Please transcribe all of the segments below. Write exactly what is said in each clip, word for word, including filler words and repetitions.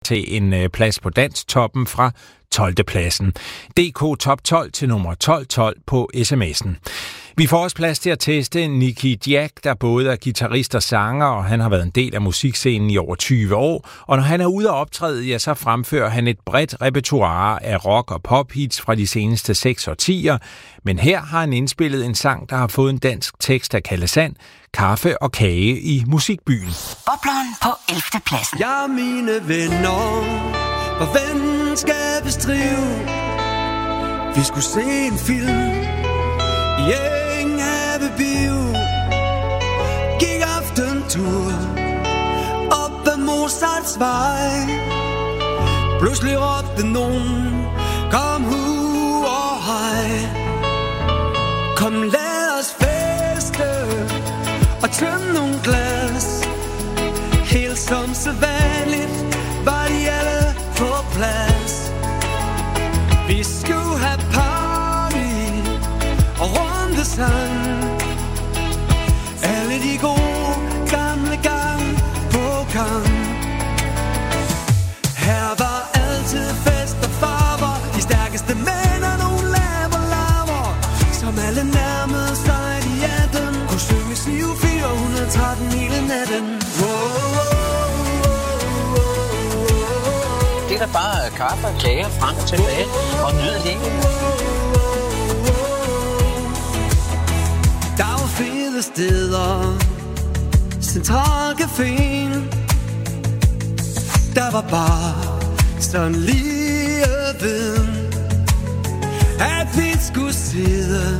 til en øh, plads på Dansktoppen fra tolvte pladsen. D K Top tolv til nummer tolv tolv på sms'en. Vi får også plads til at teste Nicky Jam, der både er guitarist og sanger, og han har været en del af musikscenen i over tyve år. Og når han er ude at optræde, ja, så fremfører han et bredt repertoire af rock- og pophits fra de seneste seks årtier. Men her har han indspillet en sang, der har fået en dansk tekst af Kalle Sand, Kaffe og kage i musikbyen. Bobleren på ellevte pladsen. Ja, mine venner, hvor venskab beskrive. Vi skulle se en film i Enghave Bio. Gik aftentur op ad Mozarts vej. Pludselig råbte nogen, kom hu og hej. Kom lad os feste og tømme nogle glas. Helt som sædvanligt var de alle på plads. Vi skulle have party og rundesang. Alle de gode gamle gang på gang. Her var altid fest og farver. De stærkeste mænd og nogle laver laver. Som alle nærmede sig de atten. Kunne synges i U fire hundrede og tretten hele natten. Det er da bare kaffe og kager frem og tilbage og nyde livet. Der var fede steder, Centralcaféen. Der var bare sådan lige ved, at vi skulle sidde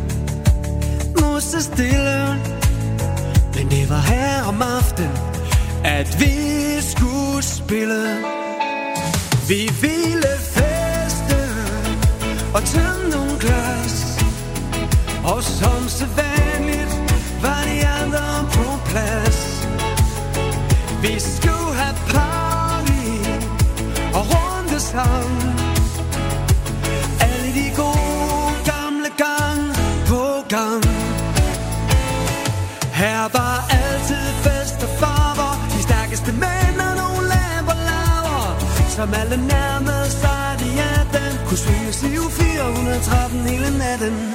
musse stille. Men det var her om aftenen, at vi skulle spille. Vi ville feste og tømme nogle glas. Og som sædvanligt var de andre på plads. Vi skulle have party og rundesang. Alle de gode gamle gang på gang. Her var altid fest og farver. De stærkeste mænd og nogle laver laver. Som alle nærmede sig de atten. Kunne synges i U fire hundrede og tretten hele natten.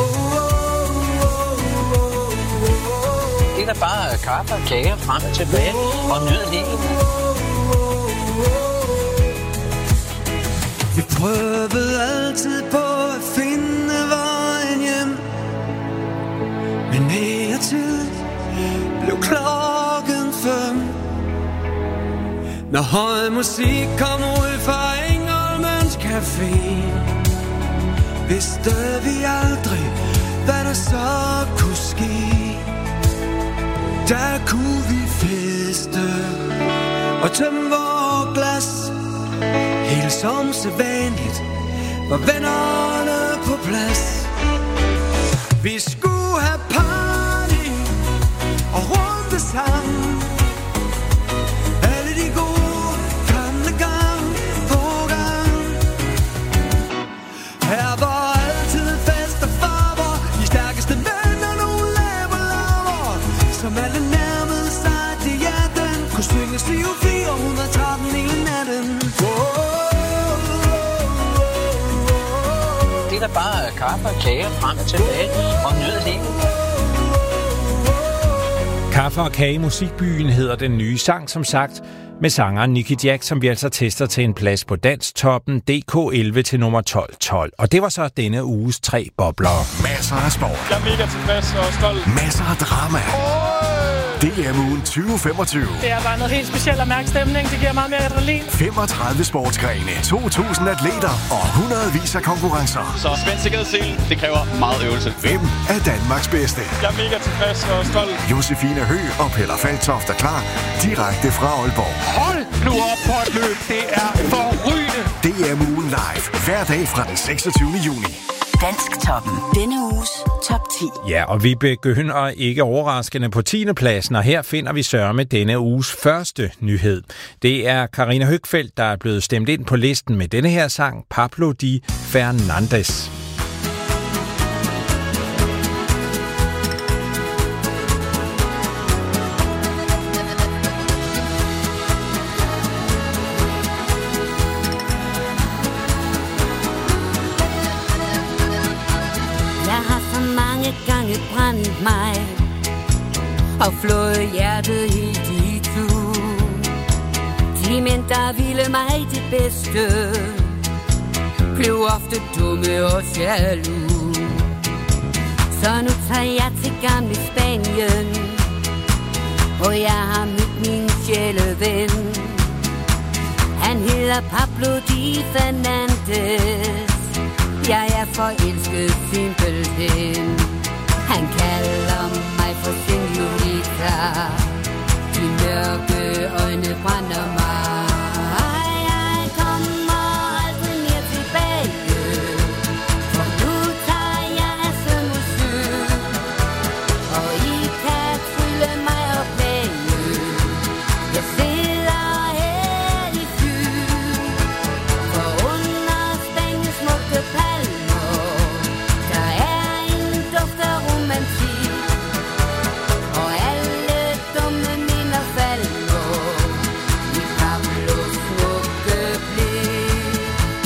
Det er da bare kaffe og kager frem og tilbage og nyde livet. Vi prøvede altid på at finde vejen hjem. Men mere tid blev klokken fem. Når høj musik kom ud fra Engelmanns Café, vidste vi aldrig, hvad der så kunne ske. Der kunne vi feste og tømme vores glas. Helt som sædvanligt var vennerne på plads. Vi skulle have party og rundesang. Alle de gode gamle gang på gang. Her var altid fest og farver. De stærkeste mænd og nogle laver laver. Som alle nærmede sig til hjerten. Kunne synges i U fire hundrede og tretten hele natten. Det er da bare kaffe og kager frem og tilbage og nyde livet. Kaffe og kage i musikbyen hedder den nye sang, som sagt, med sangeren Nicky Jam, som vi altså tester til en plads på Dansktoppen D K elleve til nummer tolv tolv. Og det var så denne uges tre bobler. Masser af sport. Jeg er mega tilfreds og stolt. Masser af drama. D M-ugen tyve femogtyve. Det er bare noget helt specielt at mærke stemning. Det giver meget mere adrenalin. femogtredive sportsgrene, to tusind atleter og hundredvis af konkurrencer. Så spænd sikkerhedsselen, det kræver meget øvelse. Hvem er Danmarks bedste? Jeg er mega tilfreds og stolt. Josefine Hø og Peller Falktoft er klar direkte fra Aalborg. Hold nu op på et løb. Det er forrygende. D M-ugen live hver dag fra den seksogtyvende juni. Dansktoppen. Denne uges top ti. Ja, og vi begynder ikke overraskende på tiende pladsen, og her finder vi sørme denne uges første nyhed. Det er Karina Høgfeldt, der er blevet stemt ind på listen med denne her sang, Pablo de Fernandes. regnet brændt mig og flået hjertet helt i tu. De mænd, der ville mig det bedste, blev ofte dumme og jaloux. Så nu tager jeg til gamle Spanien, og jeg har mødt min sjæleven. Han hedder Pablo Di Fernandes. Jeg er forelsket simpelthen. Han kalder mig for señorita. De mørke øjne brænder mig. Jeg kommer aldrig mere tilbage, for nu tager jeg afsted mod syd, og I kan trylle mig og plage. Jeg sidder her i Fyn, for under Spaniens smukke palmer, der er en duft af romantik, og alle dumme minder falder i Pablos smukke blik.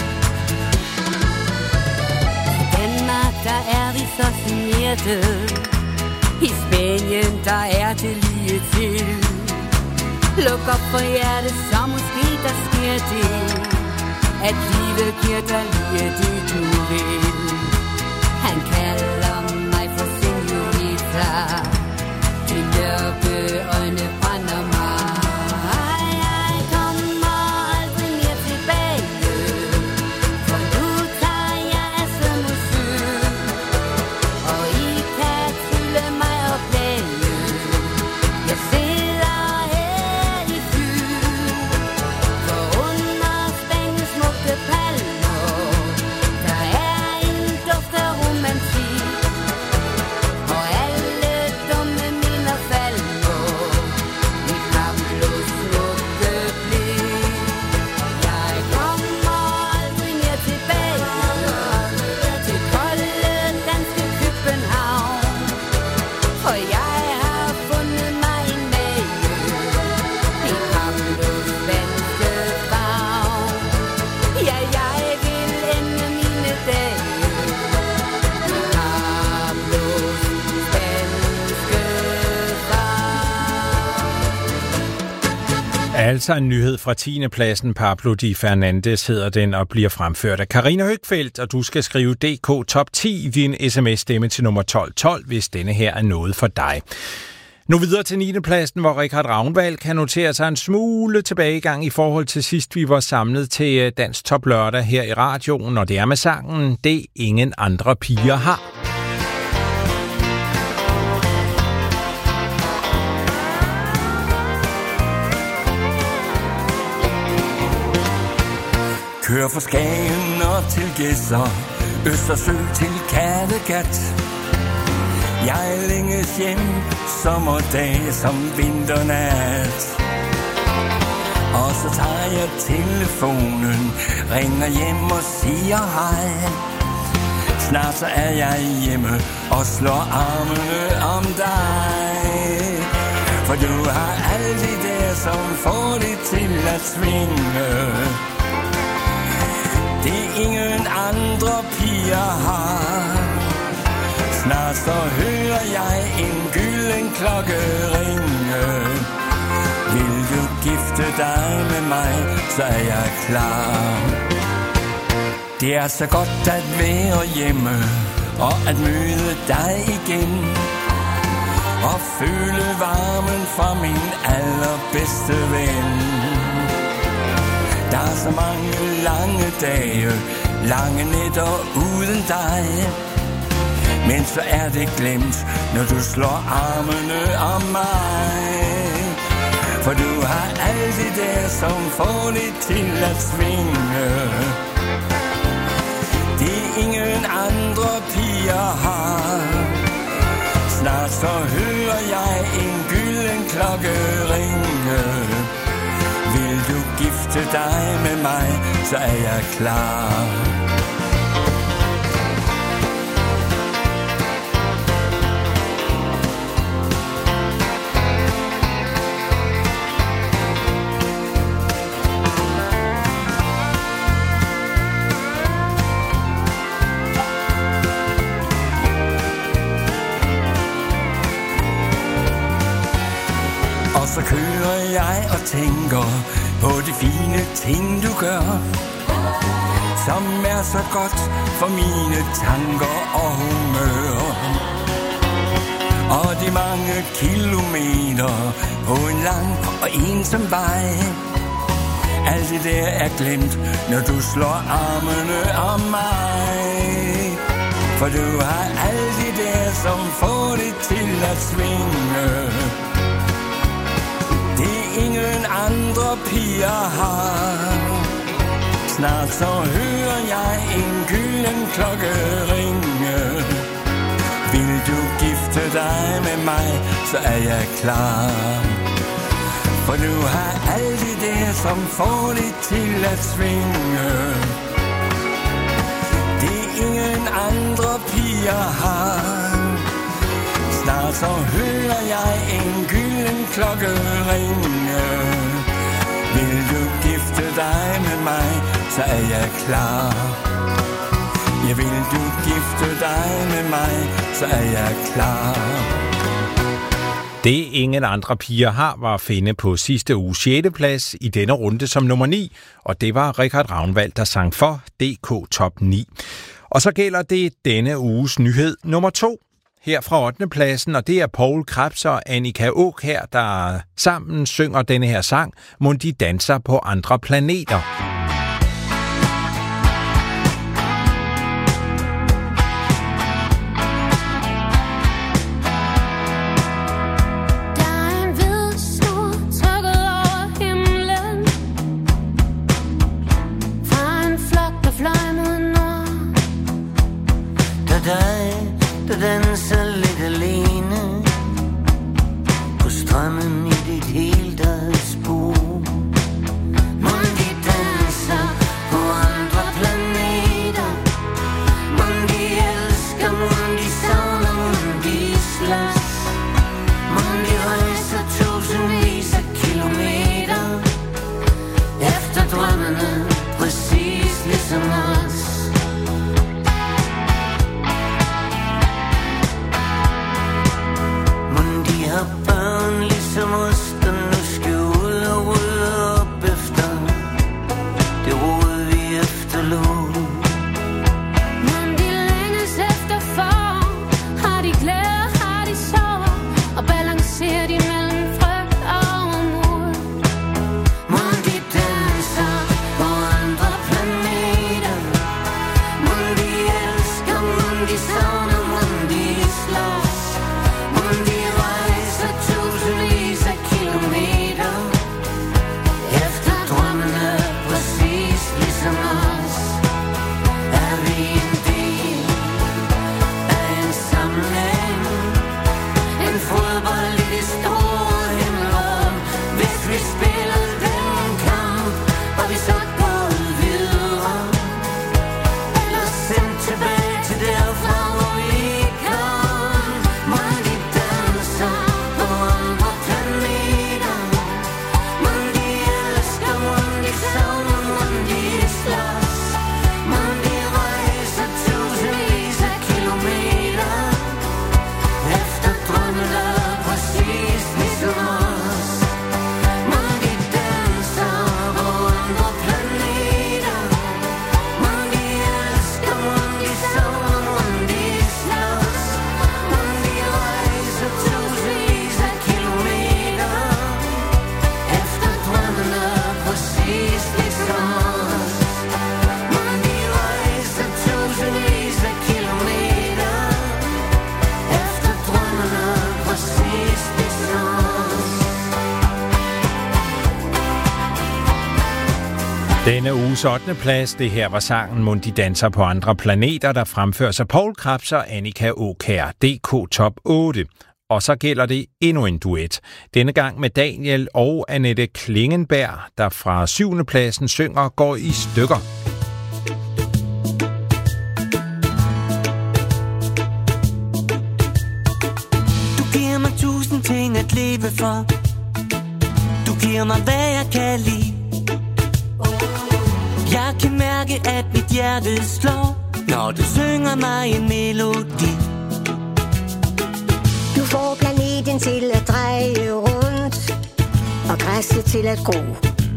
I Danmark, der er vi så signerte, i Spanien, der er det lige til. Luk op for hjertet, så måske der sker det, at livet giver dig lige det du vil. Han kalder mig for señorita. De mørke øjne brænder mig. Jeg kommer aldrig mere tilbage, for nu tager jeg afsted mod syd, og I kan trylle mig og plage. Jeg sidder her i Fyn, for under Spaniens smukke palmer, der er en duft af romantik, og alle dumme minder falder i Pablos smukke blik. Jeg kommer aldrig mere tilbage til kolde danske København, for jeg har fundet mig en mage i Pablos spanske favn. Ja, jeg vil ende mine dage i Pablos spanske favn. Altså en nyhed fra tiende pladsen. Pablo Di Fernandes hedder den og bliver fremført af Karina Høgfeldt, og du skal skrive D K Top ti, din sms-stemme til nummer tolv tolv, hvis denne her er noget for dig. Nu videre til niende pladsen, hvor Richard Ravnvald kan notere sig en smule tilbagegang i forhold til sidst, vi var samlet til Dansk Top Lørdag her i radioen, og det er med sangen Det Ingen Andre Piger Har. Kør fra Skagen op til Gedser, Østersø til Kattegat. Jeg længes hjem, sommerdage som vinternat. Og så tager jeg telefonen, ringer hjem og siger hej. Snart så er jeg hjemme og slår armene om dig. For du har alt det der, som får det til at svinge. Det ingen andre piger har. Snart så hører jeg en gylden klokke ringe. Vil du gifte dig med mig, så er jeg klar. Det er så godt at være hjemme og at møde dig igen, og føle varmen fra min allerbedste ven. Der er så mange lange dage, lange nætter uden dig, men så er det glemt, når du slår armene om mig. For du har alt det der, som får det til at svinge. Det ingen andre piger har. Snart så hører jeg en gylden klokke ringe. Vil du gifte dig med mig, så er jeg klar. sidder jeg og tænker på de fine ting, du gør, som er så godt for mine tanker og humør. Og de mange kilometer på en lang og ensom vej, alt det der er glemt, når du slår armene om mig. For du har alt det der, som får det til at svinge. Det ingen andre piger har. Snart så hører jeg en gylden klokke ringe. Vil du gifte dig med mig, så er jeg klar. For du har alt det der, som får det til at svinge. Det ingen andre piger har. Snart så hører jeg en gylden klokke ringe. Vil du gifte dig med mig, så er jeg klar. Ja, vil du gifte dig med mig, så er jeg klar. Det ingen andre piger har, var at finde på sidste uges sjette plads i denne runde som nummer ni, og det var Richard Ravnvald, der sang for D K Top ni. Og så gælder det denne uges nyhed nummer to. Her fra ottende pladsen, og det er Poul Krebs og Annika Aakjær, der sammen synger denne her sang, Mon de danser på andre planeter. Danser lidt alene på strømmen i dit helt eget spor. Mon de danser på andre planeter. Mon de elsker, mon de savner, mon de slås. Mon de rejser tusindvis af kilometer efter drømmene, præcis ligesom os. Børn ligesom os, der nu skal ud og rydde op efter det rod, vi efterlod. Men de længes efter form, har de glæder, har de sorg, og balancerer de mellem frygt og mod. Mon de danser på andre planeter. Mon de elsker, mon de savner, mon de slås. Mon de rejser tusindvis af kilometer efter drømmene, præcis ligesom os. Er vi en del af en samling, en fodbold i det store himmelrum? Hvis vi spillede den kamp, var vi så gået videre, eller sendt tilbage til derfra, hvor vi kom? Mon de danser på andre planeter. Mon de elsker, mon de savner, mon de slås. Mon de rejser tusindvis af kilometer efter drømmene, præcis ligesom os. Mon de danser på andre planeter. Mon de elsker, mon de savner, mon de slås. Mon de rejser tusindvis af kilometer efter drømmene, præcis ligesom os. Mon de rejser tusindvis af kilometer efter drømmene, præcis ligesom os. Denne uges ottende plads, det her var sangen Mon de danser på andre planeter, der fremføres af Poul Krebs og Annika Aakjær, D K Top otte. Og så gælder det endnu en duet. Denne gang med Daniel og Annette Klingenberg, der fra syvende pladsen synger Går i stykker. Du giver mig tusind ting at leve for. Du giver mig hvad jeg kan lide. Jeg kan mærke at mit hjerte slår, når du synger mig en melodi. Du får planeten til at dreje rundt, og og græsset til at gro.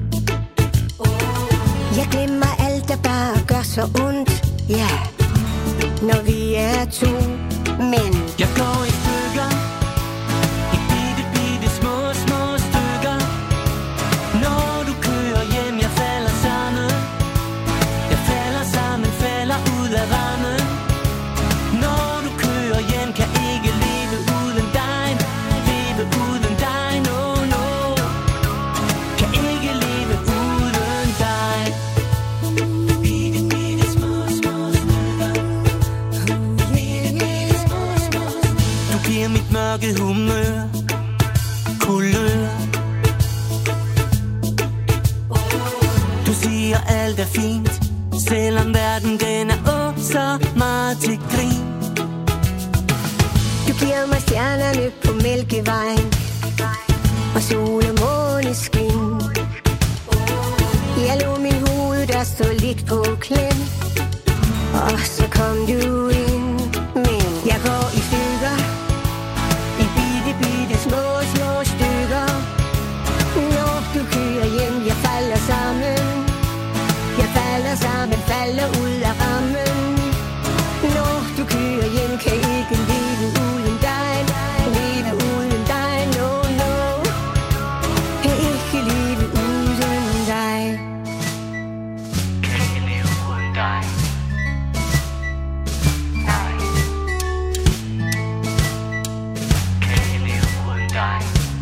Jeg glemmer alt, der bare gør så ondt, ja, når vi er to, men jeg går i stykker, i bitte, bitte små, små stykker. Når du kører hjem, jeg falder sammen. Jeg falder sammen, falder ud af rammen. Når du kører hjem, kan ikke leve uden dig. Leve uden dig, no, no. Kan ikke leve uden dig. Bitte, bitte små, små stykker. Bitte, bitte små, små stykker. Du giver mit mørke humør kulør. Du siger alt er fint, selvom verden den er åh så meget til grin. du giver mig stjernerne på Mælkevejen og sol og måneskin. Jeg lå min hoved, der stod lidt på klem, og så kom du ind. Men jeg går i stykker, i bitte, bitte små, små stykker. Når du kører hjem, jeg falder sammen. Jeg falder sammen, falder ud af rammen. Når du kører hjem, kan ikke leve uden dig. Leve uden dig, no, no. Kan ikke leve uden dig. Kan ikke leve uden dig. Nej. Kan ikke leve uden dig.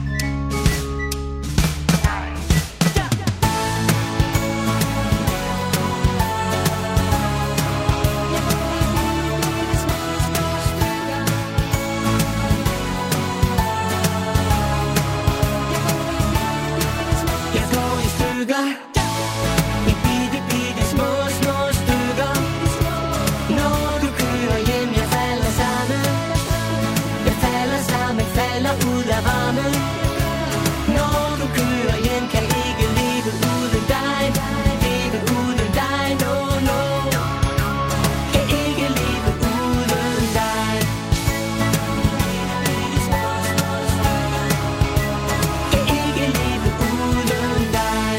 Jeg går i stykker, i bitte, bitte små, små stykker. Når du kører hjem, jeg falder sammen. Jeg falder sammen, falder ud af rammen. Når du kører hjem, kan ikke leve uden dig. Leve uden dig, no, no. Kan ikke leve uden dig. Kan ikke leve uden dig.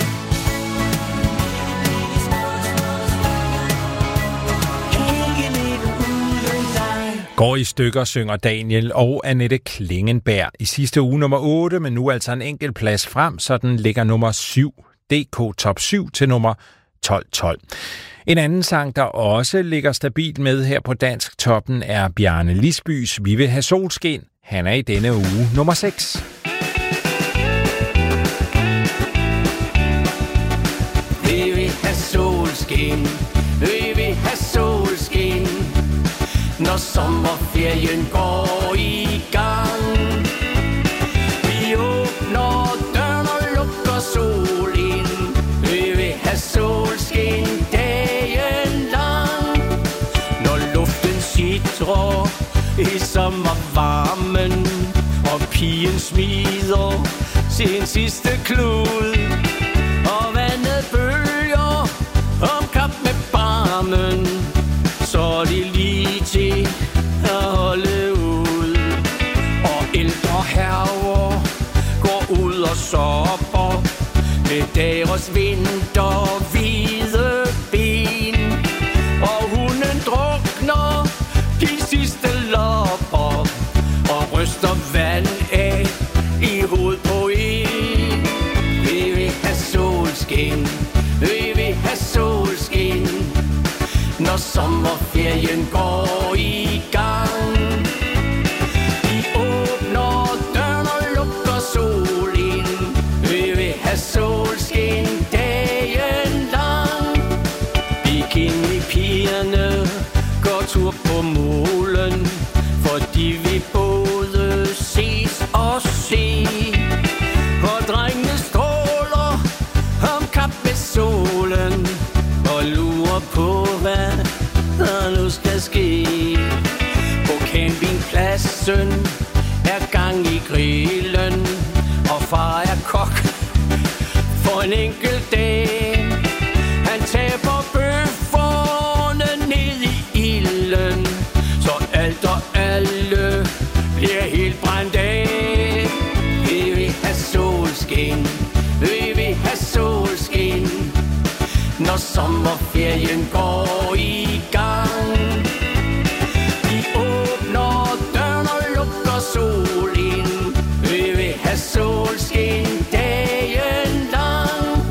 Kan ikke leve uden dig. Går i stykker, synger Daniel og Annette Klingenberg. I sidste uge nummer otte, men nu altså en enkelt plads frem, så den ligger nummer syv. D K Top syv til nummer tolv tolv. En anden sang, der også ligger stabilt med her på Dansk Toppen, er Bjarne Lisbys Vi vil have solskin. Han er i denne uge nummer seks. Vi vil have solskin, vi vil have solskin, når sommerferien går i gang. Vi åbner døren og lukker sol ind. Vi vil have solskin dagen lang. Når luften sitrer i sommervarmen, og pigen smider sin sidste klud, og vandet bølger om kap med barmen, så er de lige til at holde ud. Og ældre herrer går ud og sopper med deres vinterhvide ben, og hunden drukner de sidste lopper og ryster vand af i hovedet på en. Vi vil have solskin, vi vil have solskin, når sommerferien går i gang. Vi åbner døren og lukker sol ind. Vi vil have solskin dagen lang. Bikini-pigerne går tur på molen, fordi vi både ses og se. Og drengene stråler om kap med solen og lurer på, hvad der nu skal ske. På campingpladsen er gang i grillen, og far er kok for en enkelt dag. Han taber bøfferne ned i ilden, så alt og alle bliver helt brændt af. Vi vil have solskin, sommerferien går i gang. Vi åbner døren og lukker sol ind. Vi vil have solskin dagen lang.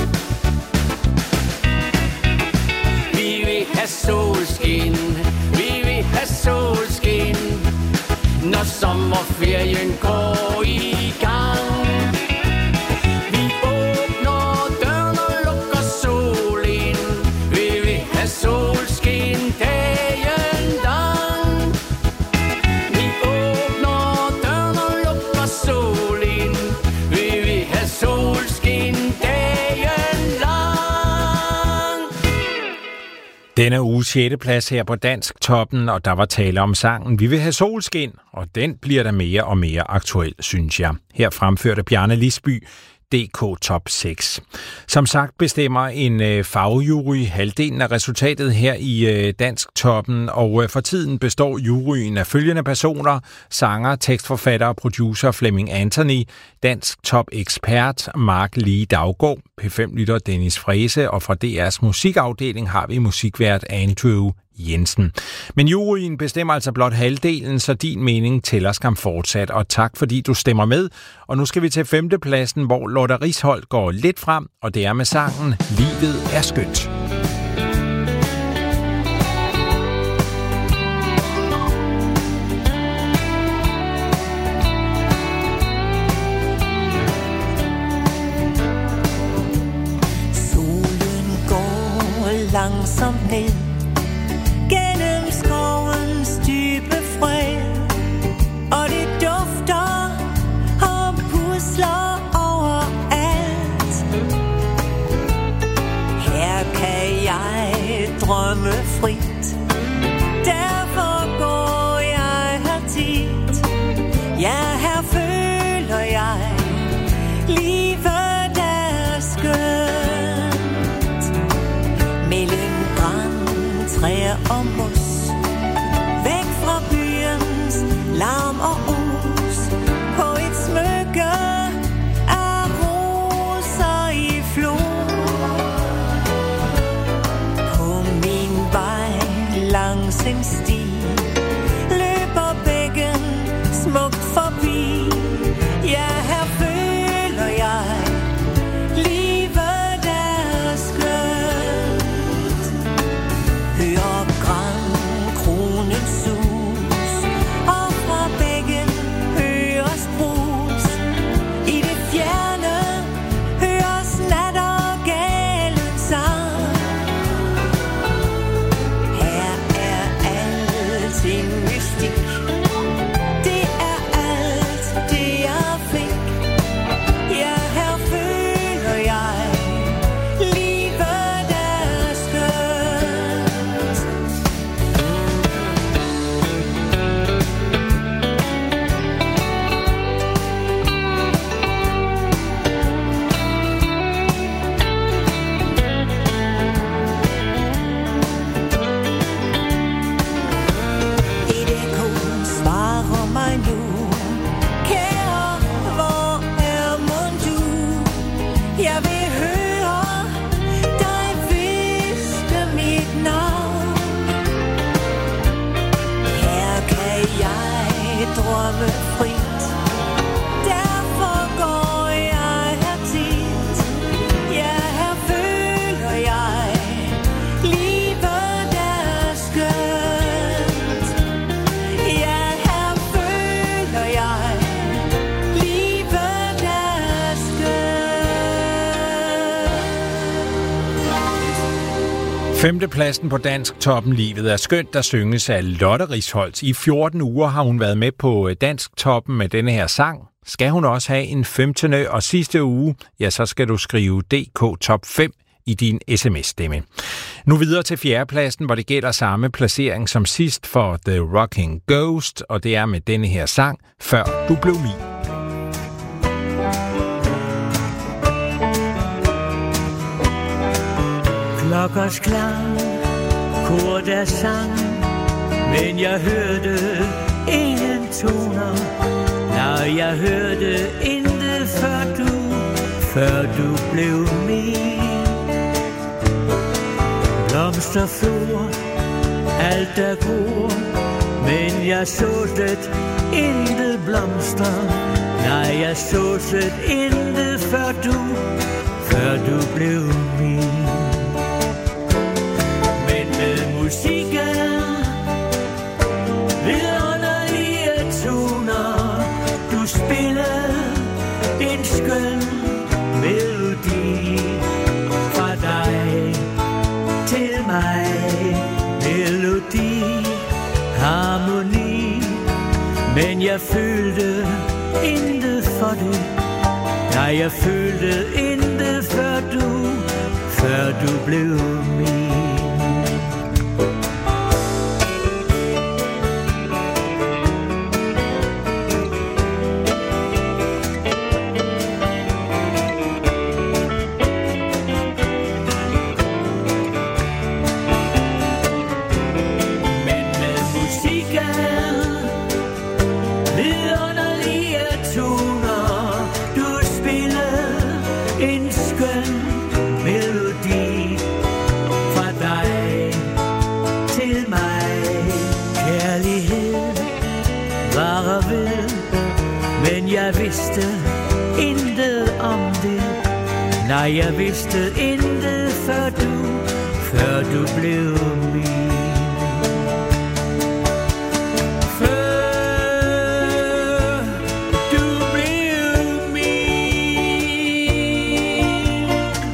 Vi vil have solskin, vi vil have solskin, når sommerferien går i gang. Vi åbner døren og lukker sol ind. Vi vil have solskin dagen lang. Vi åbner døren og lukker sol ind. Vi vil have solskin dagen lang. Denne uge sjette plads her på Dansk Toppen, og der var tale om sangen Vi vil have solskin, og den bliver der mere og mere aktuel, synes jeg. Her fremførte Bjarne Lisby D K Top seks. Som sagt bestemmer en øh, fagjury halvdelen af resultatet her i øh, Dansk Toppen, og øh, for tiden består juryen af følgende personer: sanger, tekstforfatter og producer Flemming Anthony, Dansk Top ekspert Mark Lee Daugaard, P fem-lytter Dennis Frese, og fra D R's musikafdeling har vi musikvært Andrew Jensen. Men juryen bestemmer altså blot halvdelen, så din mening tæller skam fortsat. Og tak fordi du stemmer med. Og nu skal vi til femtepladsen, hvor Lotte Risholt går lidt frem, og det er med sangen Livet er skønt. Solen går langsomt ned gennem skovens dybe fred, og det dufter og pusler overalt. Her kan jeg drømme frit, derfor går jeg her tit. Ja, her føler jeg livet er skønt. Mellem træer og mos, væk fra byens larm og us, på et smykke af roser i flor. På min vej langs en sti løber bækken smukt forbi. Ja, her føler jeg livet er skønt. Hør grankronens sus, og fra bækken høres brus. I det fjerne høres nattergalens sang. Her er alting mystik. Det er alt det jeg fik. Ja, her føler jeg livet er skønt. Et ekko svarer mig nu. Kære, hvor er mon du? Jeg vil høre dig hviske mit navn. Her kan jeg drømme frit, derfor går jeg her tit. Ja, her føler jeg livet er skønt. Ja, her føler jeg livet er skønt. Femtepladsen på Dansk Toppen, Livet er skønt, der synges af Lotte Risholt. I fjorten uger har hun været med på Dansk Toppen med denne her sang. Skal hun også have en femtende og sidste uge, ja, så skal du skrive D K Top fem i din sms-stemme. Nu videre til fjerdepladsen, hvor det gælder samme placering som sidst for The Rocking Ghost, og det er med denne her sang, Før du blev min. Klokkers klang, kor der sang, men jeg hørte ingen toner. Nej, jeg hørte intet før du, før du blev min. blomsterflor, alt er gror, men jeg så slet intet blomster. Nej, jeg så slet intet før du, før du blev min. Men med musikken, vidunderlige toner, du spillede en skøn melodi. Fra dig til mig, melodi, harmoni. Men jeg følte intet for det. Nej, jeg følte intet før du, før du blev min. Nej, jeg vidste intet før du, før du blev min. Før du blev min.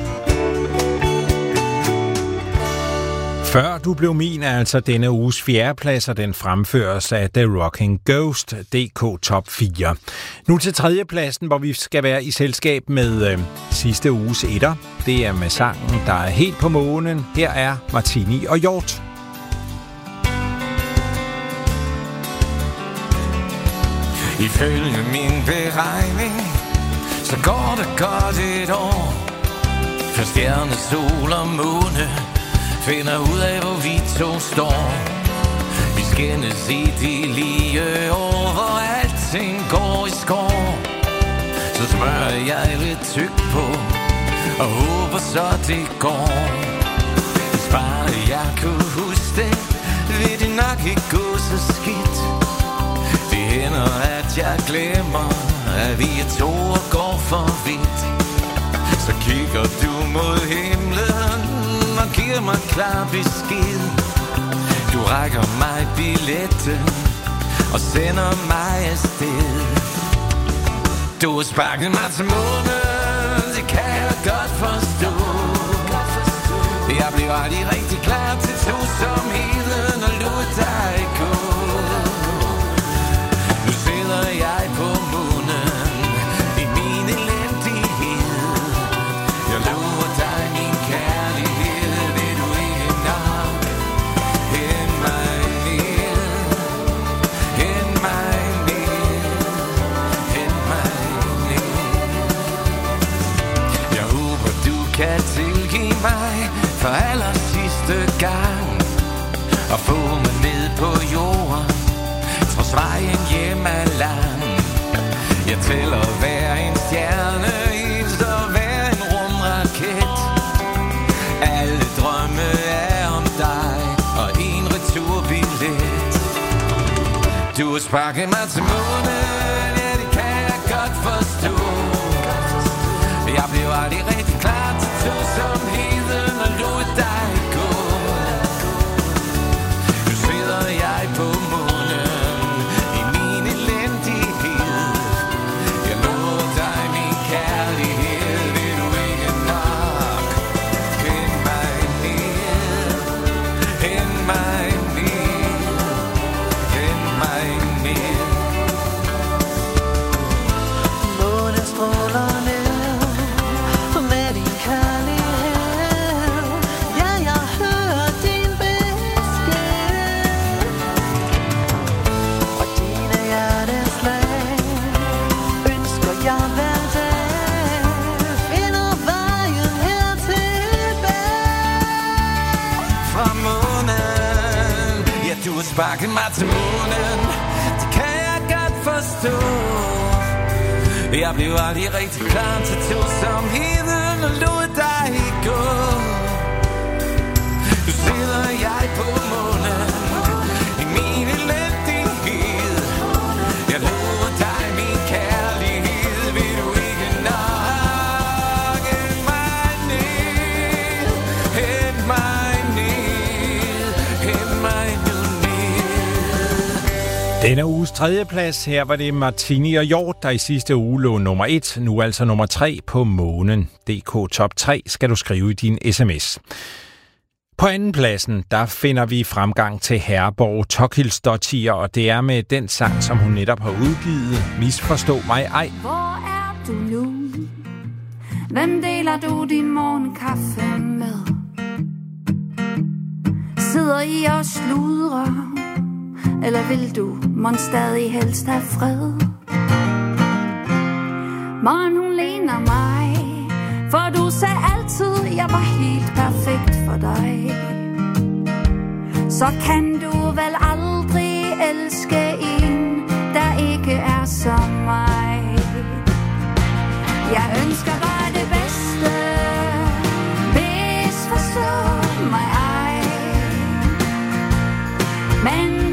Før du blev min er altså denne uges fjerdeplads, og den fremføres af The Rocking Ghost, D K Top fire. Nu til tredjepladsen, hvor vi skal være i selskab med øh, sidste uges etter. Det er med sangen, der er helt på månen. Her er Martini og Hjort. Ifølge min beregning, så går det godt et år. For stjerne, sol og måne finder ud af, hvor vi to står. Vi skændes i de lige år, hvor alting går i skår. Så smører jeg lidt tyk på og håber så det går. Hvis bare jeg kunne huske det, vil det nok ikke gå så skidt. Det hænder at jeg glemmer, at vi er to og går for vidt. Så kigger du mod himlen og giver mig klar besked. Du rækker mig billetten og sender mig afsted. Du har sparket mig til månen, det kan jeg godt forstå. Jeg blev aldrig rigtig klar til tosomheden og lod dig gå. Nu sidder jeg på månen i min elendighed. Jeg lover dig min kærlighed, vil du ikke nok hente mig ned, hente mig ned, hente mig ned. Jeg håber du kan tilgive mig for aller sidste gang og få mig ned på jorden, trods vejen hjem er lang. Jeg tæller hver en stjerne, så hver en rumraket. Alle drømme er om dig og en returbillet. Du har sparket mig til månen, ja det kan jeg godt forstå. Jeg blev aldrig rigtig klar til tosomheden og lod dig gå. Nu sidder jeg på månen i min elendighed. Jeg lover dig min kærlighed, vil du ikke nok hente mig ned, hente mig ned, hente mig ned. Månen stråler ned med din kærlighed. Ja, jeg hører din besked. Og dine hjerteslag ønsker jeg hver dag. Finder vejen her tilbage. Fra månen, ja du har sparket mig til månen. Det kan jeg godt forstå. Jeg blev aldrig rigtig klar til tosomheden og lod dig gå. Du siger Denne uges tredje plads, her var det Martini og Hjort, der i sidste uge lå nummer et, nu altså nummer tre på månen. D K Top tre skal du skrive i din sms. På anden pladsen, der finder vi fremgang til Herborg Tokilsdottir, og det er med den sang, som hun netop har udgivet, Misforstå mig ej. Hvor er du nu? Hvem deler du din morgenkaffe med? Sidder I og sludrer? Eller vil du mon stadig helst have fred? Morgen hun ligner mig, for du sagde altid, jeg var helt perfekt for dig. Så kan du vel aldrig elske en, der ikke er som mig. Jeg ønsker dig det bedste, misforstå mig ej. Men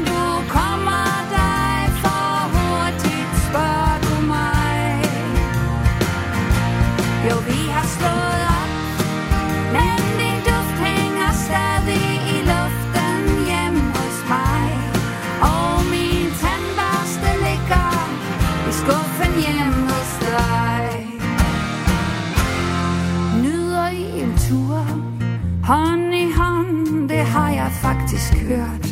jo, vi har slået op, men din duft hænger stadig i luften hjemme hos mig. Og min tandbørste ligger i skuffen hjemme hos dig. Nyder I en tur, hånd i hånd, det har jeg faktisk hørt.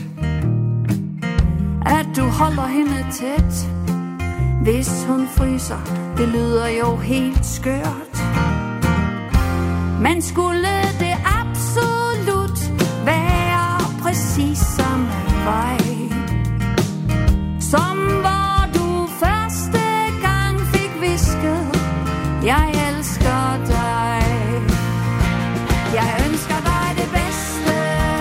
At du holder hende tæt, hvis hun fryser, det lyder jo helt skørt. Men skulle det absolut være præcis samme vej, som hvor du første gang fik hvisket, jeg elsker dig. Jeg ønsker dig det bedste,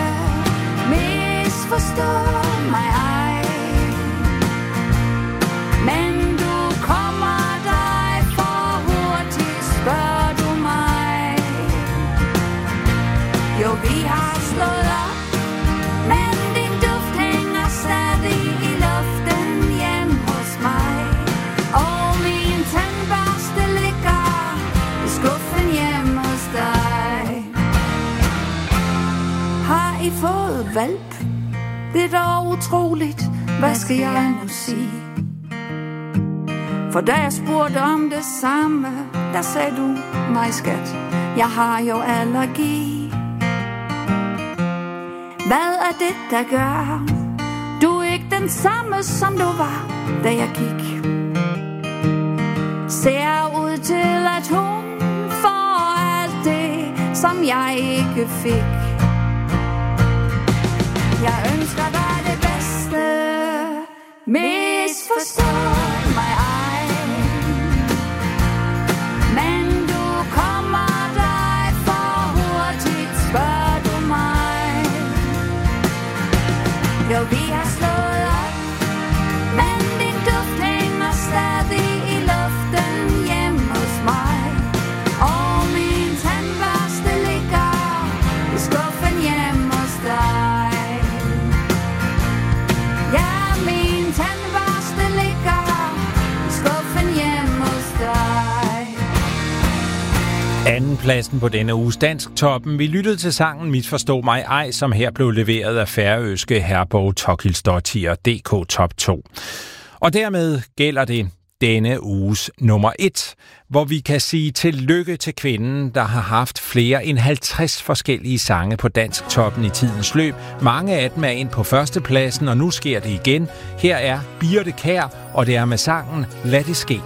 misforstå mig ej. Men jo, vi har slået op, men din duft hænger stadig i luften hjemme hos mig. Og min tandbørste ligger i skuffen hjemme hos dig. Har I fået valp? Det er dog utroligt, hvad skal jeg nu sige? For da jeg spurgte om det samme, der sagde du, nej skat, jeg har jo allergi. Hvad er det, der gør? Du er ikke den samme, som du var, da jeg gik. Ser ud til, at hun får alt det, som jeg ikke fik. Jeg ønsker dig det bedste, misforstå mig ej. Men du kommer dig for hurtigt, spørger du mig. Jo, vi har slået op, men din duft hænger stadig i luften hjemme hos mig. Og min tandbørste ligger i skuffen hjemme hos dig. Ja, min tandbørste ligger i skuffen hjemme hos dig. Anden pladsen på denne uges Dansktoppen. Vi lyttede til sangen Misforstå mig ej, som her blev leveret af færøske Herborg Tokilsdottir, D K Top to. Og dermed gælder det denne uges nummer et, hvor vi kan sige tillykke til kvinden, der har haft flere end halvtreds forskellige sange på Dansktoppen i tidens løb. Mange af dem er ind på førstepladsen, og nu sker det igen. Her er Birthe Kjær, og det er med sangen Lad det ske.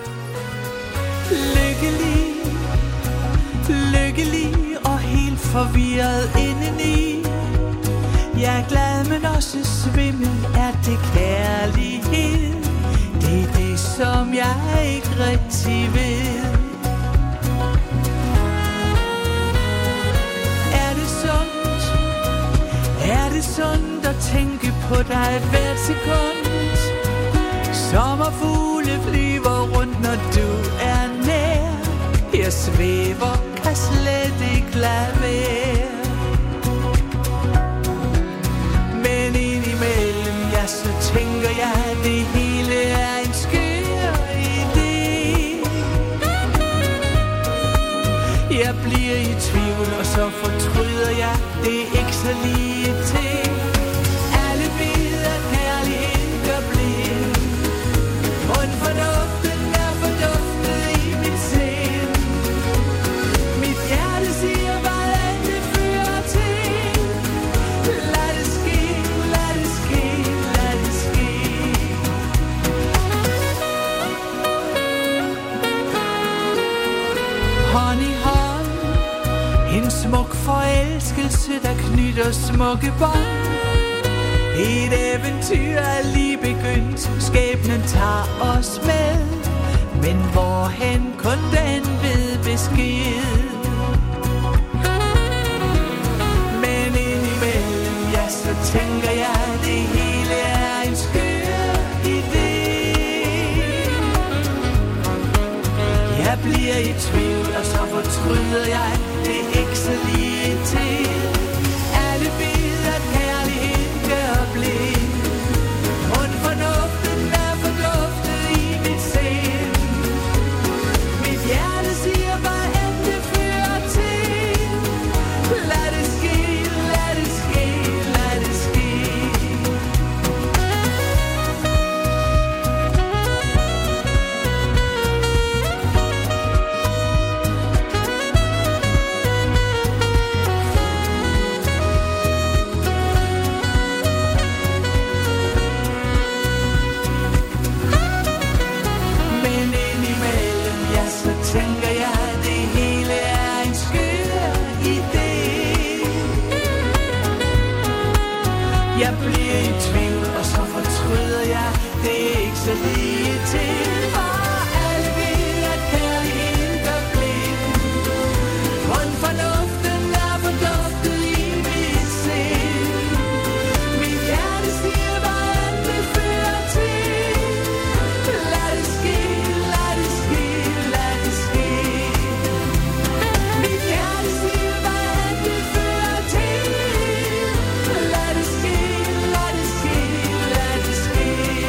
Lykkelig, lykkelig og helt forvirret indeni. Jeg er glad, men også svimmel. Er det kærlighed? Det er det, som jeg ikke rigtig ved. Er det sundt? Er det sundt at tænke på dig hvert sekund? Sommerfugle flyver rundt, når du er nær. Jeg svæver, kan slet ikke lade være. Men indimellem, ja, så tænker jeg, at det hele er en skør idé. Jeg bliver i tvivl, og så fortryder jeg, det er ikke så lige til. Alle ved, at kærlighed gør blind. skikkelse, der knytter smukke bånd. Et eventyr er lige begyndt, skæbnen tager os med, men hvorhen kun den ved besked. Men indimellem, ja, så tænker jeg, det hele er en skør idé. Jeg bliver i tvivl, og så fortryder jeg, det er ikke så lige til. Alle ved, at kærligheden gør blind. Und fornuften er forduftet i mit sind. Mit hjerte siger, hvad end det fører til. Lad det ske, lad det ske, lad det ske. Tænker jeg, det hele er en skør idé. Jeg bliver i tvivl, og så fortryder jeg, det er ikke så lige til. For alle ved, at kærligheden gør blind. Kun fornuften er forduftet i mit sind. Mit hjerte siger, hvad det fører til. Lad det ske, lad det ske, lad det ske. Mit hjerte siger, hvad det fører til. Lad det ske, lad det ske, lad det ske.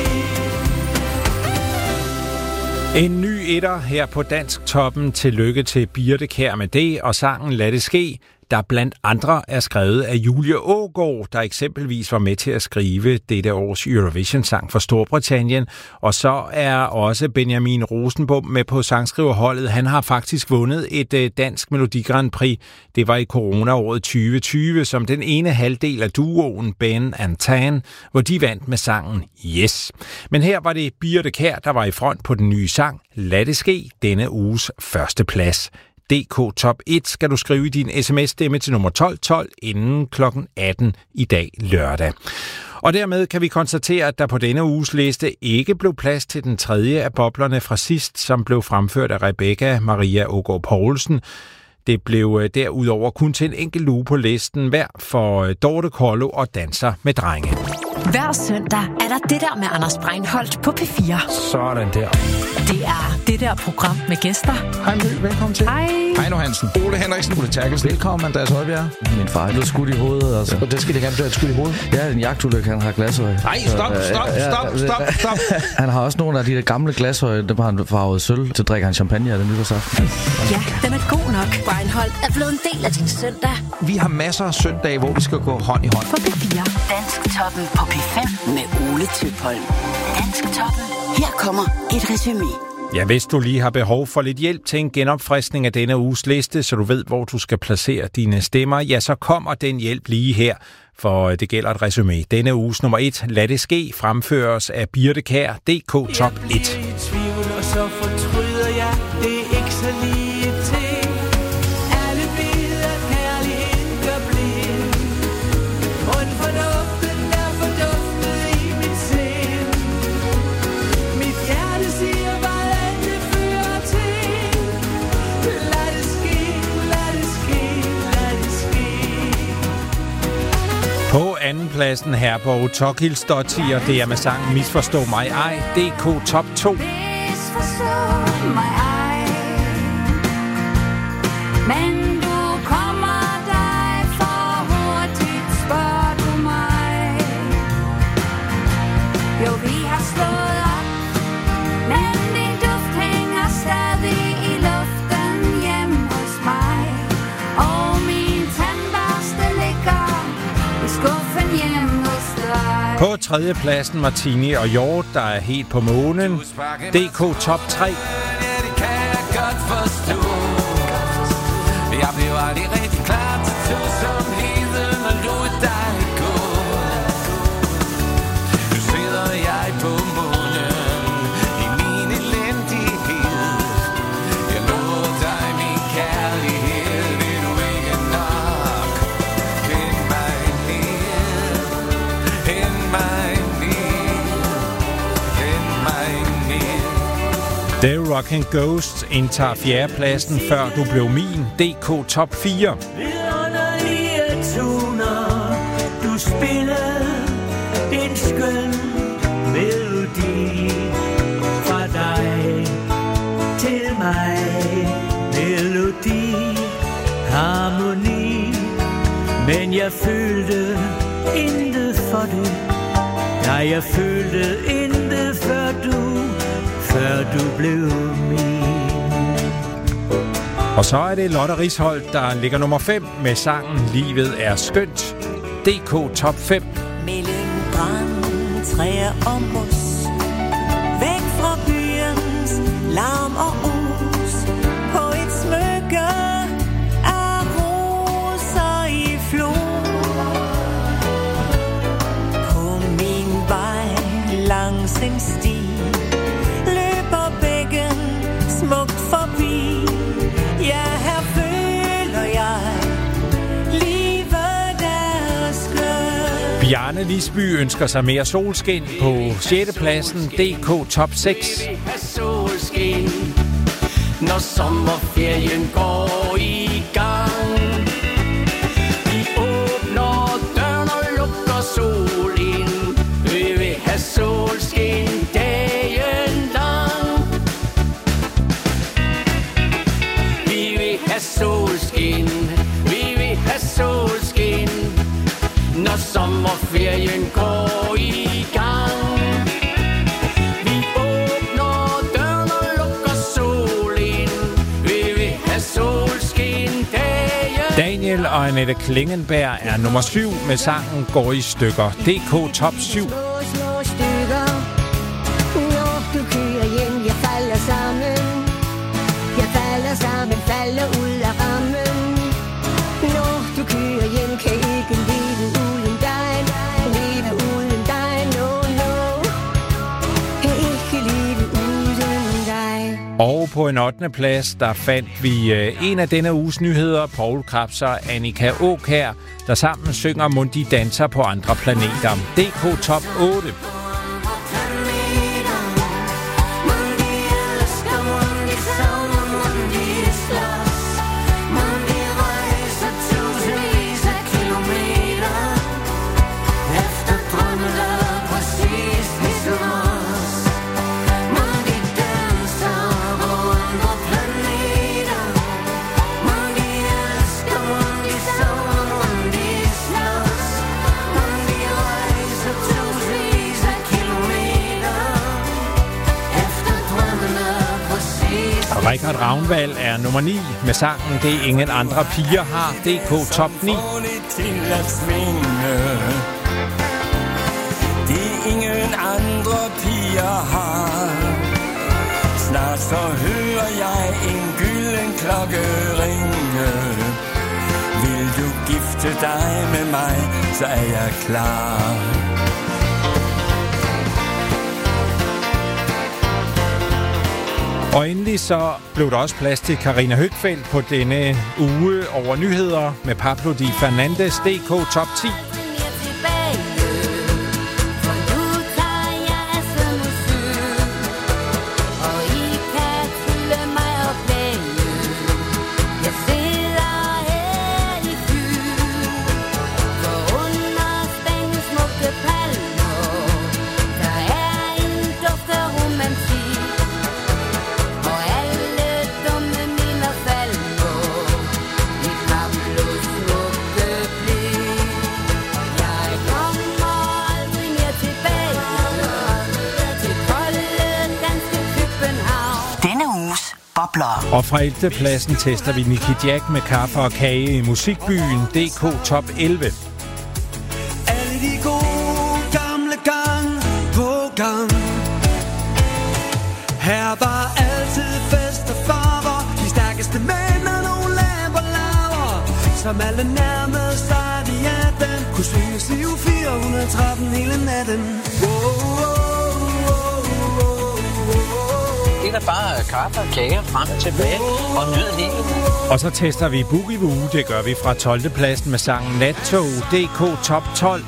En ny etter her på Dansk Toppen. Tillykke til Birte Kjær med det, og sangen Lad det ske, der blandt andre er skrevet af Julie Aagaard, der eksempelvis var med til at skrive dette års Eurovision-sang for Storbritannien. Og så er også Benjamin Rosenbom med på sangskriverholdet. Han har faktisk vundet et dansk Melodi Grand Prix. Det var i coronaåret tyve tyve, som den ene halvdel af duoen Ben and Tan, hvor de vandt med sangen Yes. Men her var det Birte Kjær, der var i front på den nye sang Lad det ske, denne uges første plads. D K Top et skal du skrive i din sms-stemme til nummer tolv tolv inden klokken atten i dag lørdag. Og dermed kan vi konstatere, at der på denne uges liste ikke blev plads til den tredje af boblerne fra sidst, som blev fremført af Rebecca Maria Aagaard Poulsen. Det blev derudover kun til en enkelt uge på listen hver for Dorte Kollo og Danser med drenge. Hver søndag er der det der med Anders Breinholt på P fire. Sådan der. Det er det der program med gæster. Hej, velkommen til. Hej. Heino Hansen. Ole Henriksen. Ole Terkelsen. Velkommen, Andreas Højbjerg. Min far er blevet skudt i hovedet. Altså. Og det skal det gerne blive skudt i hovedet? Ja, en jagtulykke, han har glasøje. Nej, stop, stop, stop, stop, stop. Han har også nogle af de der gamle glasøje, dem har han farvet sølv, til drikker han champagne af det nytårsaften. Ja, den er god nok. Breinholt er blevet en del af din søndag. Vi har masser af søndage, hvor vi skal gå hånd i hånd. På P fire. Dansk Toppen på P fem med Ole Tøpholm. Dansk Toppen. Her kommer et resumé. Ja, hvis du lige har behov for lidt hjælp til en genopfriskning af denne uges liste, så du ved, hvor du skal placere dine stemmer, ja, så kommer den hjælp lige her, for det gælder et resumé. Denne uges nummer et, Lad det ske, fremføres af Birte Kjær, D K Top et. Jeg bliver i tvivl, og så fortryder jeg, det er ikke så lige til. Alle ved, at kærligheden gør blind. Und fornuften er forduftet i mit sind. Mit hjerte siger, hvad det fører til. Lad det ske, lad det ske, lad det ske. På andenpladsen Herborg Tokilsdottir, det er med sangen Misforstå mig ej, D K Top to. Misforstå mig ej, men du kommer dig for hurtigt, spørger du mig. Jo, vi har slået op, men din duft hænger stadig i luften hjemme hos mig. Og min tandbørste ligger i skuffen hjemme hos dig. På tredjepladsen Martini og Hjort, der er helt på månen, D K Top tre. Ja, det kan jeg godt forstå. Jeg blev aldrig rigtig klar til tosomheden, og lod dig gå. Nu sidder jeg på månen i min elendighed. Jeg lover dig min kærlighed, det er du ikke nok. The Rockin' Ghost indtager fjerdepladsen Før du blev min, D K Top fire. Vidunderlige toner, du spillede en skøn melodi fra dig til mig. Melodi, harmoni, men jeg følte intet for det. Nej, jeg følte intet før du, før du blev min. Og så er det Lotte Risholdt, der ligger nummer fem med sangen Livet er skønt. D K Top fem. Mellem brandtræer og mos, væk fra byens larm og us, på et smykke af roser i flor. På min vej langs en sti løber bækken smukt forbi. Ja, her føler jeg livet er skønt. Bjarne Lisby ønsker sig mere solskin på sjette pladsen, D K Top seks. Solskin, når sommerferien går i gang. Vi åbner døren og lukker sol ind. Vi vil have solskin dagen lang. Vi vil have solskin, vi vil have solskin, når sommerferien går i gang. Vi åbner døren og lukker sol ind. Vi vil have solskin dagen. Daniel og Annette Klingenberg er nummer syv med sangen Går i stykker. D K Top syv. Små, små stykker. Når du kører hjem, jeg falder sammen. Jeg falder sammen, falder ud af rammen. Når du kører hjem, kan ikke leve uden dig. Leve uden dig, no, no. Kan ikke leve uden dig. Og på en ottende plads, der fandt vi øh, en af denne uges nyheder, Poul Krebs og Annika Aakjær, der sammen synger Mundi danser på andre planeter. D K Top otte. Richard Ravnvald er nummer ni med sangen Det ingen andre piger har. D K Top ni. Det ingen andre piger har. Snart så hører jeg en gylden klokke ringe. Vil du gifte dig med mig, så er jeg klar. Og endelig så blev der også plads til Karina Høgfeldt på denne uge over nyheder med Pablo Di Fernandes. D K Top ti. Og fra ellevte pladsen tester vi Nicky Jack med kaffe og kage i musikbyen. D K Top elleve. Alle de gode gamle gang på gang. Her var altid fest og farver. De stærkeste mænd og nogle lamper laver. Som alle nærmede sig de atten. Kunne svinges i U fire hundrede og tretten hele natten. Det er bare kaffe og kager frem og tilbage og nyde livet. Og så tester vi Boogie Woo. Det gør vi fra tolvte pladsen med sangen Nattog. D K Top tolv.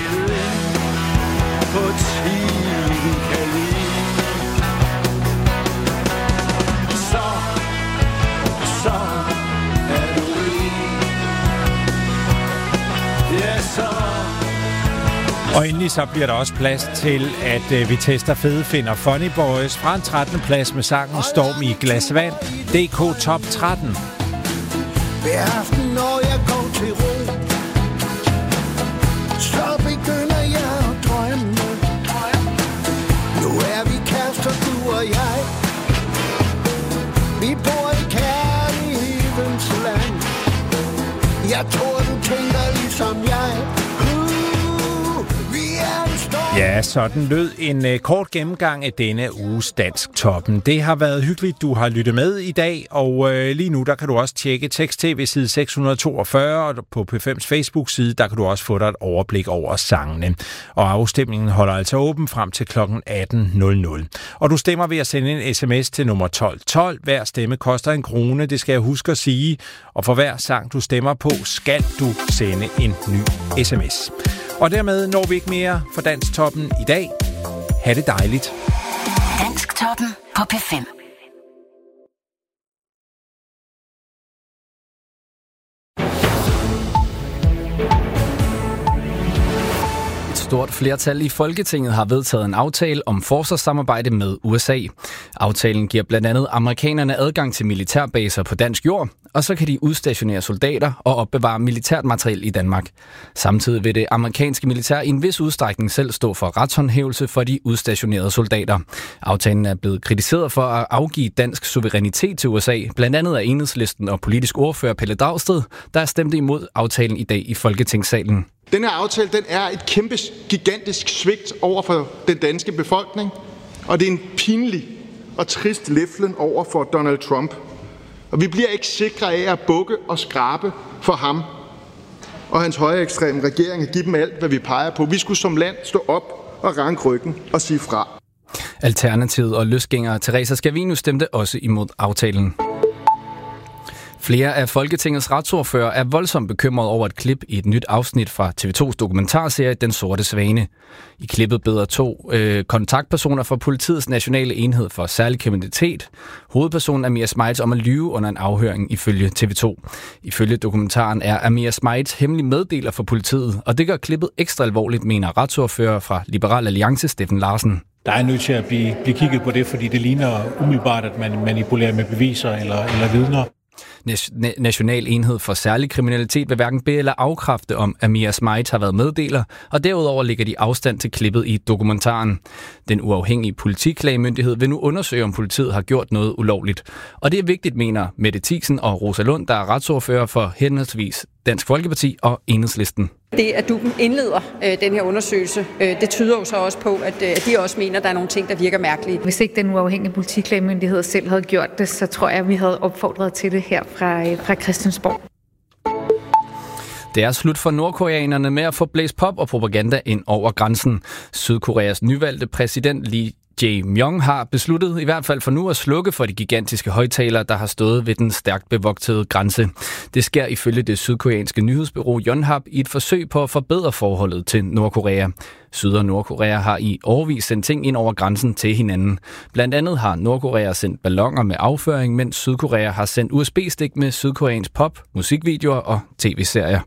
På tiden kan lide. Og endelig så bliver der også plads til, at øh, vi tester Fedefind og Funny Boys fra en trettende plads med sangen Storm i glas vand. D K Top tretten. Hver aften, når jeg går til ro, så begynder jeg at drømme. Nu er vi kærester, du og jeg. Vi bor i kærlighedens land. Jeg tror, du tænker ligesom jeg. Ja, sådan lød en uh, kort gennemgang af denne uges Dansktoppen. Det har været hyggeligt, du har lyttet med i dag, og uh, lige nu der kan du også tjekke Tekst-T V side seks hundrede og toogfyrre, og på P fems Facebook-side, der kan du også få dig et overblik over sangene. Og afstemningen holder altså åben frem til klokken atten nul nul. Og du stemmer ved at sende en sms til nummer tolv tolv. Hver stemme koster en krone, det skal jeg huske at sige. Og for hver sang, du stemmer på, skal du sende en ny sms. Og dermed når vi ikke mere for Dansktoppen i dag. Ha' det dejligt. Dansktoppen på P fem. Et stort flertal i Folketinget har vedtaget en aftale om forsvarssamarbejde med U S A. Aftalen giver blandt andet amerikanerne adgang til militærbaser på dansk jord, og så kan de udstationere soldater og opbevare militært materiel i Danmark. Samtidig vil det amerikanske militær i en vis udstrækning selv stå for retshåndhævelse for de udstationerede soldater. Aftalen er blevet kritiseret for at afgive dansk suverænitet til U S A, blandt andet af Enhedslisten og politisk ordfører Pelle Dragsted, der er stemt imod aftalen i dag i Folketingssalen. Den her aftale, den er et kæmpe, gigantisk svigt over for den danske befolkning, og det er en pinlig og trist leflen over for Donald Trump. Og vi bliver ikke sikre af at bukke og skrabe for ham og hans højre ekstreme regering og give dem alt, hvad vi peger på. Vi skulle som land stå op og ranke ryggen og sige fra. Alternativet og løsgænger Teresa Scavenius stemte også imod aftalen. Flere af Folketingets retsordfører er voldsomt bekymrede over et klip i et nyt afsnit fra T V to's dokumentarserie Den Sorte Svane. I klippet beder to øh, kontaktpersoner fra Politiets Nationale Enhed for Særlig Kriminalitet hovedpersonen Amir Smaids om at lyve under en afhøring ifølge T V to. Ifølge dokumentaren er Amir Smaids hemmelig meddeler for politiet, og det gør klippet ekstra alvorligt, mener retsordfører fra Liberal Alliance Steffen Larsen. Der er nødt til at blive, blive kigget på det, fordi det ligner umiddelbart, at man manipulerer med beviser eller, eller vidner. National Enhed for Særlig Kriminalitet vil hverken bede eller afkræfte om, at Amir Smaid har været meddeler, og derudover ligger de afstand til klippet i dokumentaren. Den uafhængige politiklagemyndighed vil nu undersøge, om politiet har gjort noget ulovligt. Og det er vigtigt, mener Mette Thiesen og Rosa Lund, der er retsordfører for henholdsvis Dansk Folkeparti og Enhedslisten. Det, at du indleder øh, den her undersøgelse, øh, det tyder jo så også på, at øh, de også mener, at der er nogle ting, der virker mærkelige. Hvis ikke den uafhængige politiklagemyndighed selv havde gjort det, så tror jeg, at vi havde opfordret til det her fra, øh, fra Christiansborg. Det er slut for nordkoreanerne med at få blæst pop og propaganda ind over grænsen. Sydkoreas nyvalgte præsident Lee Jae-myung har besluttet i hvert fald for nu at slukke for de gigantiske højtalere, der har stået ved den stærkt bevogtede grænse. Det sker ifølge det sydkoreanske nyhedsbureau Yonhap i et forsøg på at forbedre forholdet til Nordkorea. Syd- og Nordkorea har i årevis sendt ting ind over grænsen til hinanden. Blandt andet har Nordkorea sendt balloner med afføring, mens Sydkorea har sendt U S B-stik med sydkoreansk pop, musikvideoer og tv-serier.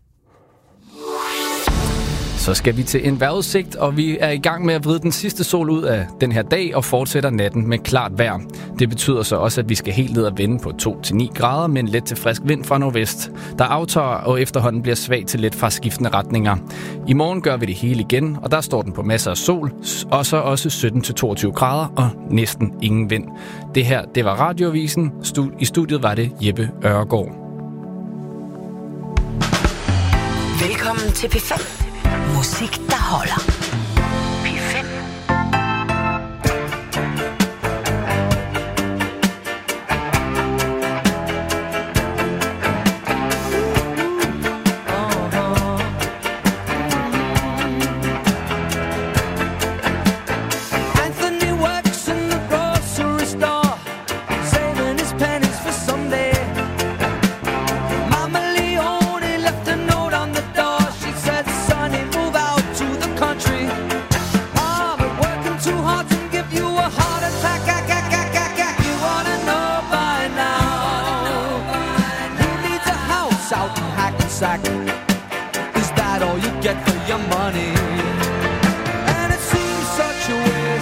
Så skal vi til en vejrudsigt, og vi er i gang med at vride den sidste sol ud af den her dag og fortsætter natten med klart vejr. Det betyder så også, at vi skal helt ned og vende på to til ni grader med en let til frisk vind fra nordvest, der aftager og efterhånden bliver svag til let fra skiftende retninger. I morgen gør vi det hele igen, og der står den på masser af sol, og så også sytten til toogtyve grader og næsten ingen vind. Det her, det var Radioavisen. I studiet var det Jeppe Øregård. Velkommen til P fem. Musik, der holder. P fem. Anthony works in the grocery store, saving his pennies for someday. Mama Leone left a note on the door. She said, "Sonny, move out to the country."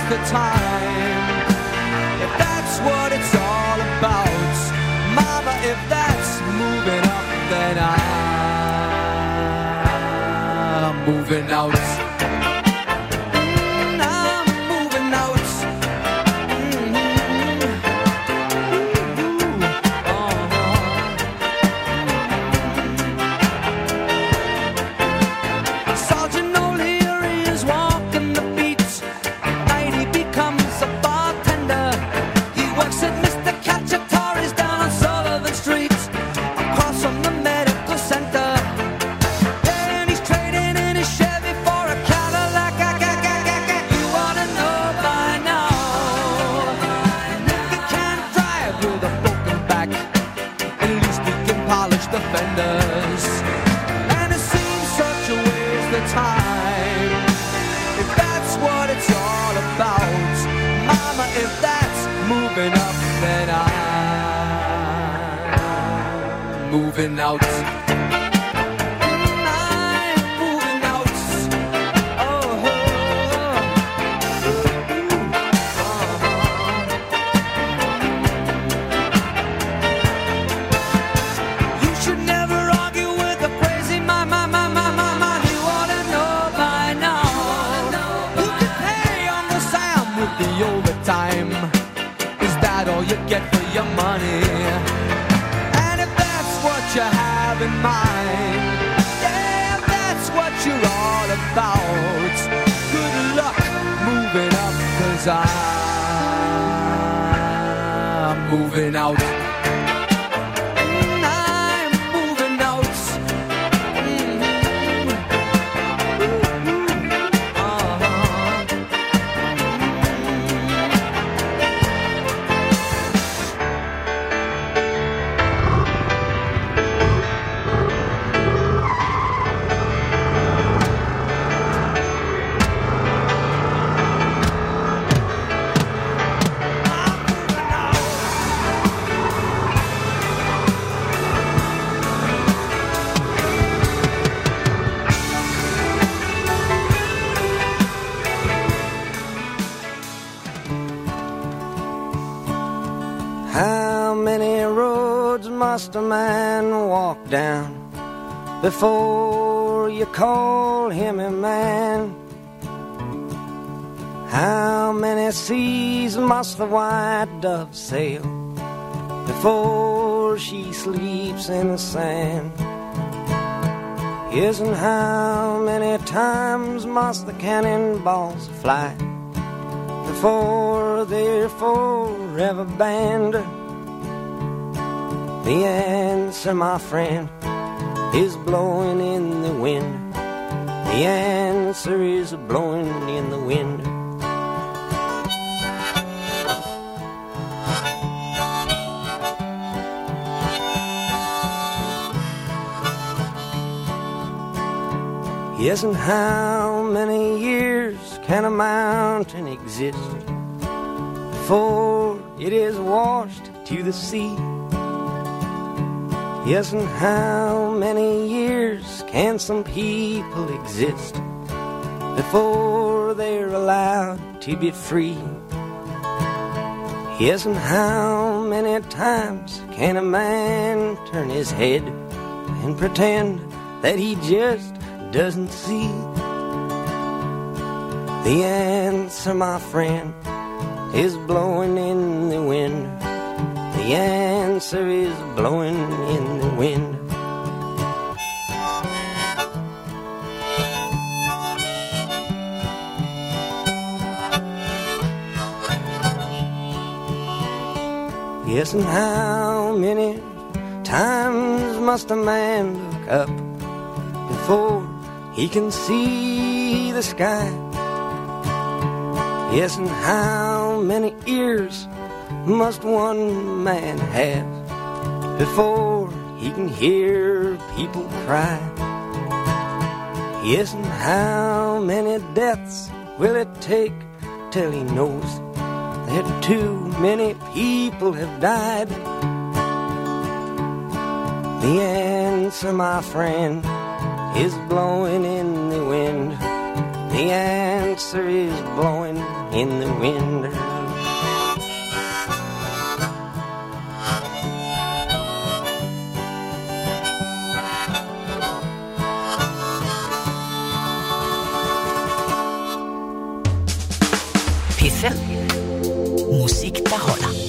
the time. If that's what it's all about, mama, if that's moving up, then I'm moving out. Moving out. I'm moving out. Oh, oh, oh. You should never argue with a crazy man, man, man, man, man, man. You ought to know by now. You can pay Uncle Sam with the overtime. Is that all you get for your money? You have in mind, yeah, that's what you're all about. Good luck moving up, 'cause I'm moving out. I'm moving out. Mm-hmm. Uh-huh. Must a man walk down before you call him a man? How many seas must the white dove sail before she sleeps in the sand? Yes, and how many times must the cannonballs fly before they're forever banned? The answer, my friend, is blowing in the wind. The answer is blowing in the wind. Yes, and how many years can a mountain exist before it is washed to the sea? Yes, and how many years can some people exist before they're allowed to be free? Yes, and how many times can a man turn his head and pretend that he just doesn't see? The answer, my friend, is blowing in the wind. The answer is blowing in the wind. Yes, and how many times must a man look up before he can see the sky? Yes, and how many ears must one man have before he can hear people cry? Yes, and how many deaths will it take till he knows that too many people have died? The answer, my friend, is blowing in the wind. The answer is blowing in the wind. P fem. Musik, der holder.